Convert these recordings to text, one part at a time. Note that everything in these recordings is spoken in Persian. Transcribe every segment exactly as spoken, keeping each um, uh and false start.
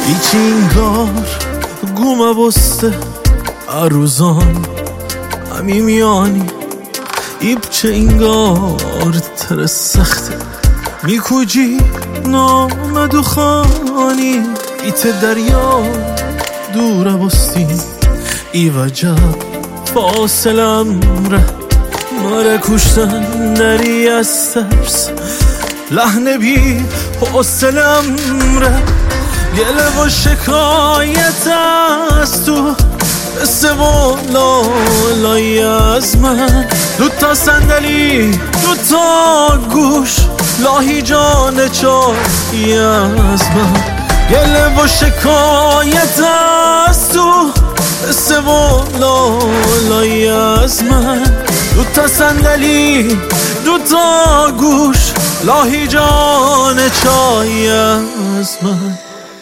İçingar guma boste aruzan Amim yani İpçe ingar تر سخته میکوجی نامد و خانی ایت دریا دوره بستی ای وجب فاصلم ره مره کشتن نری از ترس لحن بی حوصلم ره گله و شکایت از تو مثل والا لای از من دوتا صندلی دوتا گوش لاهی جان چایی از من گله و شکایت از تو مثل والا لای از من دوتا صندلی دوتا گوش لاهی جان چایی از من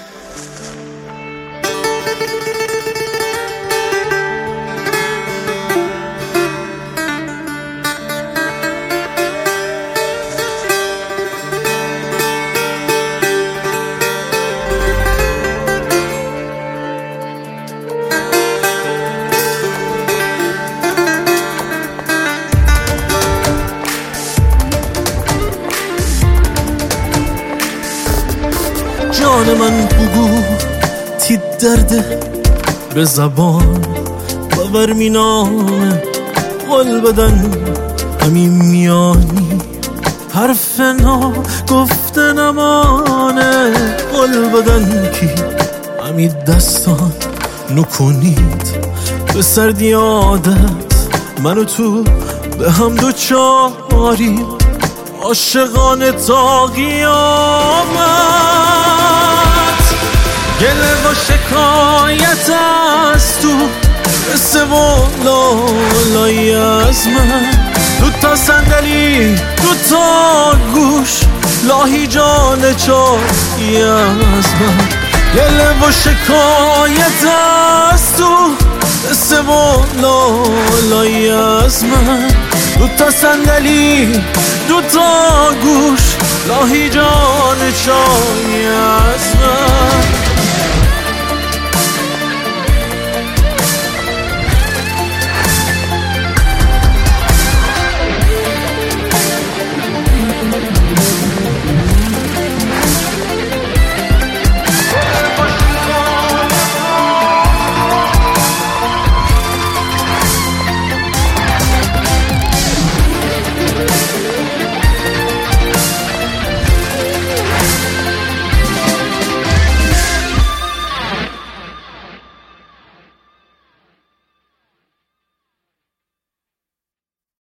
جان من بگو تی درده به زبان باور مینامه قل بدن همین میانی حرف نا گفته نمانه قل بدن کی همین دستان نکنید به سردی عادت منو تو به هم دو چاری عاشقانه تا قیامت گله و شکایت از تو مثل والا لای از من دوتا صندلی دوتا گوش لاهی جان چایی از من گله و شکایت از تو مثل والا لای از من دوتا صندلی دوتا گوش لاهی جان چایی از من